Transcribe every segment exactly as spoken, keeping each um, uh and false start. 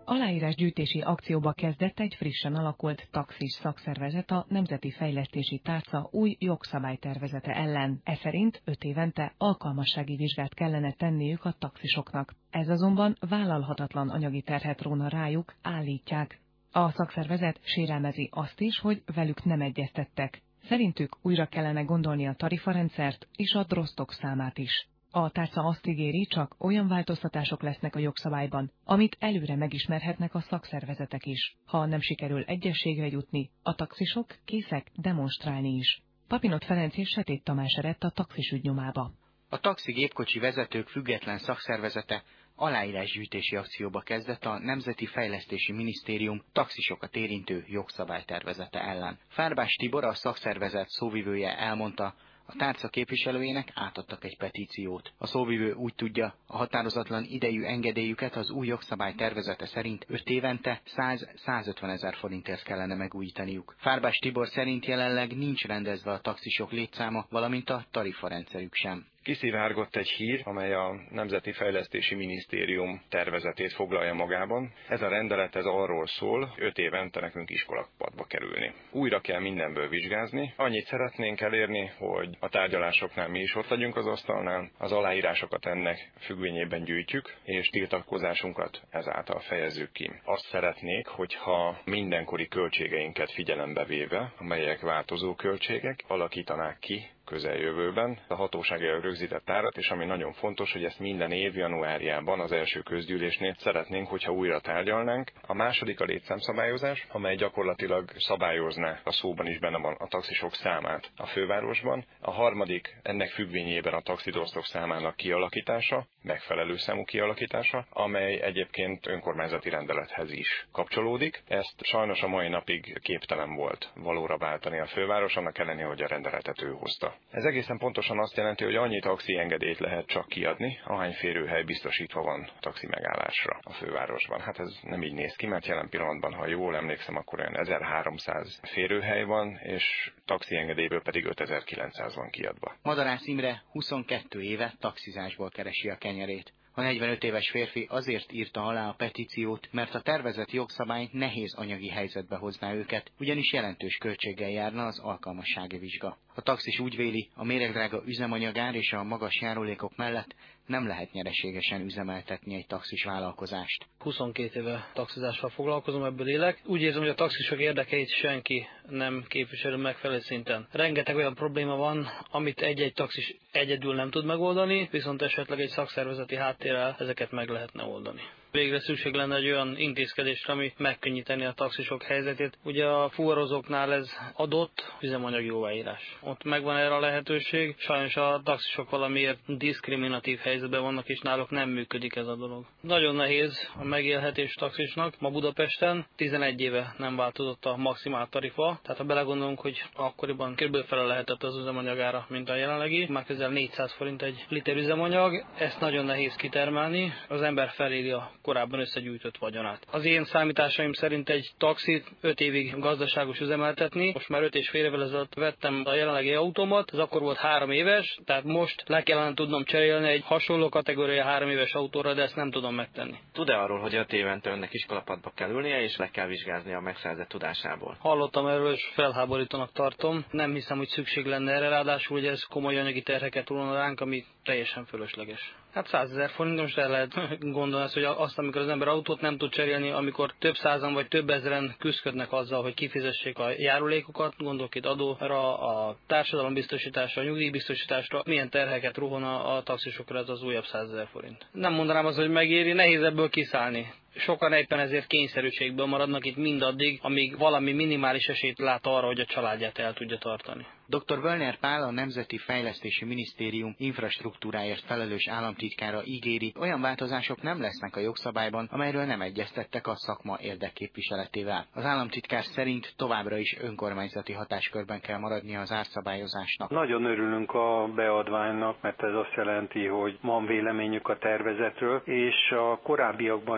Aláírásgyűjtési akcióba kezdett egy frissen alakult taxis szakszervezet a Nemzeti Fejlesztési Tárca új jogszabálytervezete ellen. E szerint öt évente alkalmassági vizsgát kellene tenniük a taxisoknak. Ez azonban vállalhatatlan anyagi terhet róna rájuk, állítják. A szakszervezet sérelmezi azt is, hogy velük nem egyeztettek. Szerintük újra kellene gondolni a tarifarendszert és a drosztok számát is. A tárca azt ígéri, csak olyan változtatások lesznek a jogszabályban, amit előre megismerhetnek a szakszervezetek is. Ha nem sikerül egyességre jutni, a taxisok készek demonstrálni is. Papinott Ferenc és Setét Tamás eredt a taxis ügy nyomába. A taxi gépkocsi vezetők független szakszervezete aláírásgyűjtési akcióba kezdett a Nemzeti Fejlesztési Minisztérium taxisokat érintő jogszabálytervezete ellen. Fárbás Tibor, a szakszervezet szóvivője elmondta, a tárca képviselőjének átadtak egy petíciót. A szóvivő úgy tudja, a határozatlan idejű engedélyüket az új jogszabály tervezete szerint öt évente száz-százötven ezer forintért kellene megújítaniuk. Fárbás Tibor szerint jelenleg nincs rendezve a taxisok létszáma, valamint a tarifarendszerük sem. Kiszivárgott egy hír, amely a Nemzeti Fejlesztési Minisztérium tervezetét foglalja magában. Ez a rendelet ez arról szól, öt évente nekünk iskolapadba kerülni. Újra kell mindenből vizsgázni. Annyit szeretnénk elérni, hogy a tárgyalásoknál mi is ott legyünk az asztalnál, az aláírásokat ennek függvényében gyűjtjük, és tiltakozásunkat ezáltal fejezzük ki. Azt szeretnék, hogyha mindenkori költségeinket figyelembe véve, amelyek változó költségek, alakítanák ki közeljövőben a hatóságilag rögzített árat, és ami nagyon fontos, hogy ezt minden év januárjában az első közgyűlésnél szeretnénk, hogyha újra tárgyalnánk. A második a létszámszabályozás, amely gyakorlatilag szabályozná, a szóban is benne van, a taxisok számát a fővárosban. A harmadik ennek függvényében a taxidrosztok számának kialakítása, megfelelő számú kialakítása, amely egyébként önkormányzati rendelethez is kapcsolódik. Ezt sajnos a mai napig képtelen volt valóra váltani a főváros, annak ellenére, hogy a rendeletet ő hozta. Ez egészen pontosan azt jelenti, hogy annyi taxi engedélyt lehet csak kiadni, ahány férőhely biztosítva van taxi megállásra a fővárosban. Hát ez nem így néz ki, mert jelen pillanatban, ha jól emlékszem, akkor olyan ezerháromszáz férőhely van, és taxi engedélyből pedig ötezer-kilencszáz van kiadva. Madarász Imre huszonkettő éve taxizásból keresi a kenyerét. A negyvenöt éves férfi azért írta alá a petíciót, mert a tervezett jogszabály nehéz anyagi helyzetbe hozná őket, ugyanis jelentős költséggel járna az alkalmassági vizsga. A taxis úgy véli, a méregdrága üzemanyagár és a magas járulékok mellett nem lehet nyereségesen üzemeltetni egy taxis vállalkozást. huszonkét éve taxizással foglalkozom, ebből élek. Úgy érzem, hogy a taxisok érdekeit senki nem képviselő megfelelő szinten. Rengeteg olyan probléma van, amit egy-egy taxis egyedül nem tud megoldani, viszont esetleg egy szakszervezeti háttérrel ezeket meg lehetne oldani. Végre szükség lenne egy olyan intézkedésre, ami megkönnyíteni a taxisok helyzetét. Ugye a fuvarozóknál ez adott üzemanyag jóváírás. Ott megvan erre a lehetőség. Sajnos a taxisok valamiért diszkriminatív helyzetben vannak, és náluk nem működik ez a dolog. Nagyon nehéz a megélhetés taxisnak. Ma Budapesten tizenegy éve nem változott a maximál tarifa. Tehát ha belegondolunk, hogy akkoriban kb. Fele lehetett az üzemanyagára, mint a jelenlegi. Már közel négyszáz forint egy liter üzemanyag. Ezt nagyon nehéz kitermelni. Az ember feléli a korábban összegyűjtött vagyonát. Az én számításaim szerint egy taxit öt évig gazdaságos üzemeltetni. Most már öt és fél évvel ezelőtt vettem a jelenlegi autómat, ez akkor volt három éves, tehát most le kellene tudnom cserélni egy hasonló kategória három éves autóra, de ezt nem tudom megtenni. Tud-e arról, hogy öt évente önnek iskolapadba kell ülnie, és le kell vizsgázni a megszerzett tudásából? Hallottam erről, és felháborítónak tartom. Nem hiszem, hogy szükség lenne erre, ráadásul, hogy ez komoly anyagi terheket róna ránk, ami teljesen fölösleges. Hát százezer forint, most el lehet gondolni, hogy azt, amikor az ember autót nem tud cserélni, amikor több százan vagy több ezeren küzdködnek azzal, hogy kifizessék a járulékokat, gondolok itt adóra, a társadalombiztosításra, a nyugdíjbiztosításra, milyen terheket ruhon a, a taxisokra ez az újabb százezer forint. Nem mondanám azt, hogy megéri, nehéz ebből kiszállni. Sokan éppen ezért kényszerűségből maradnak itt mindaddig, amíg valami minimális esélyt lát arra, hogy a családját el tudja tartani. doktor Völner Pál, a Nemzeti Fejlesztési Minisztérium infrastruktúráért felelős államtitkára ígéri, olyan változások nem lesznek a jogszabályban, amelyről nem egyeztettek a szakma érdekképviseletével. Az államtitkár szerint továbbra is önkormányzati hatáskörben kell maradnia az árszabályozásnak. Nagyon örülünk a beadványnak, mert ez azt jelenti, hogy van véleményük a tervezetről, és a korábbiakban is az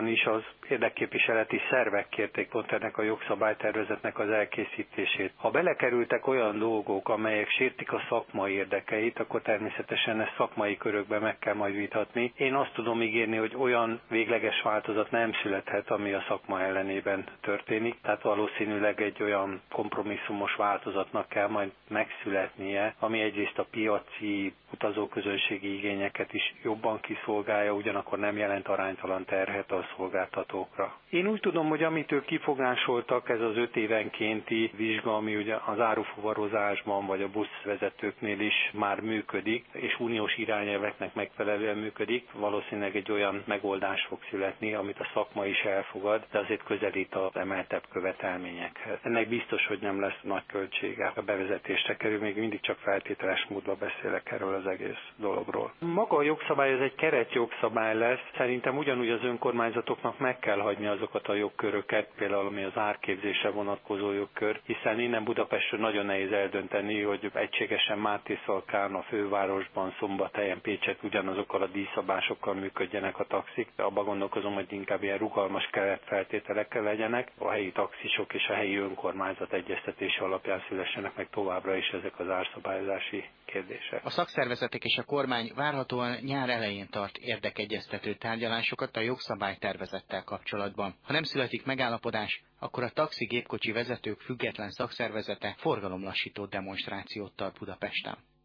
érdekképviseleti szervek kérték pont ennek a jogszabálytervezetnek az elkészítését. Ha belekerültek olyan dolgok, amelyek sértik a szakmai érdekeit, akkor természetesen ezt szakmai körökben meg kell majd vitatni. Én azt tudom ígérni, hogy olyan végleges változat nem születhet, ami a szakma ellenében történik, tehát valószínűleg egy olyan kompromisszumos változatnak kell majd megszületnie, ami egyrészt a piaci utazóközönségi igényeket is jobban kiszolgálja, ugyanakkor nem jelent aránytalan terhet a szolgáltatókra. Én úgy tudom, hogy amit ők kifogásoltak, ez az öt évenkénti vizsga, ami ugye az árufuvarozásban vagy a buszvezetőknél is már működik, és uniós irányelveknek megfelelően működik, valószínűleg egy olyan megoldás fog születni, amit a szakma is elfogad, de azért közelít az emeltebb követelményekhez. Ennek biztos, hogy nem lesz nagy költsége a bevezetésre kerül, még mindig csak feltételes módban beszélek erről az egész dologról. Maga a jogszabály az egy keretjogszabály lesz, szerintem ugyanúgy az önkormányzatoknak meg kell hagyni azokat a jogköröket, például ami az árképzésre vonatkozó jogkör, hiszen innen Budapestről nagyon nehéz eldönteni, hogy egységesen Mátészalkán, a fővárosban, Szombathelyen, Pécset ugyanazokkal a díjszabásokkal működjenek a taxik. Abba gondolkozom, hogy inkább ilyen rugalmas keretfeltételekkel legyenek, a helyi taxisok és a helyi önkormányzat egyeztetése alapján szülessenek meg továbbra is ezek az árszabályozási kérdések. A szakszervezetek és a kormány várhatóan nyár elején tart érdekegyeztető tárgyalásokat a jogszabálytervezettel kapcsolatban. Ha nem születik megállapodás, akkor a taxi-gépkocsi vezetők független szakszervezete forgalomlassító demonstrációt tart Budapesten.